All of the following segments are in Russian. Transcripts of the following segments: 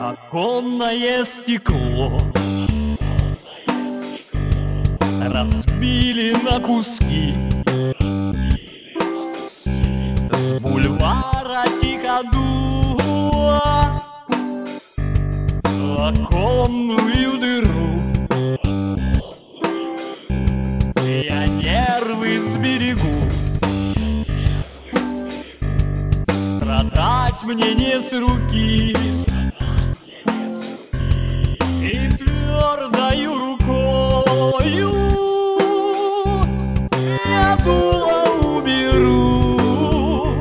Оконное стекло разбили на куски. С бульвара тихо дуло в оконную дыру. Я нервы сберегу, страдать мне не с руки. И твердою рукою я дуло уберу.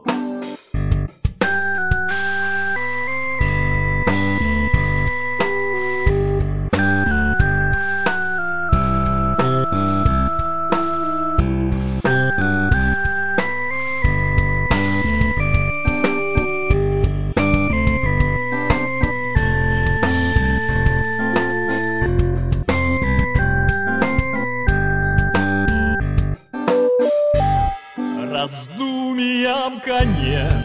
Раздумьям конец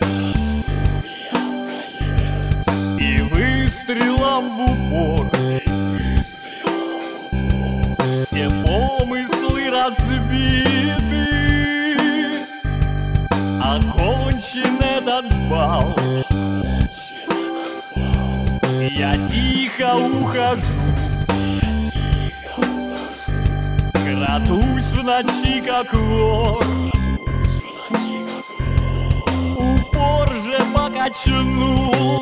и выстрелом в упор. Все помыслы разбиты, окончен этот бал. Я тихо ухожу, крадусь в ночи, как вор. Упор же покачнулся